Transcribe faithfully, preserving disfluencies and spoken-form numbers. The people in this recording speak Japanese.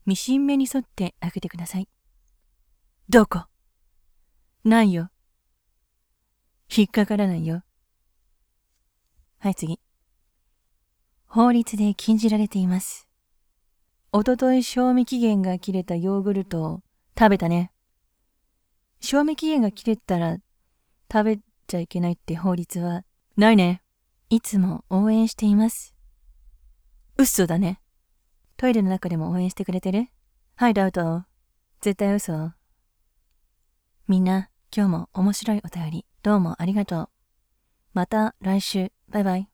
ミシン目に沿って開けてください。どこ？ないよ。引っかからないよ。はい、次。法律で禁じられています。おととい賞味期限が切れたヨーグルトを食べたね。賞味期限が切れたら食べちゃいけないって法律はないね。いつも応援しています。嘘だね。トイレの中でも応援してくれてる？はい、ダウト。絶対嘘。みんな、今日も面白いお便りどうもありがとう。また来週。バイバイ。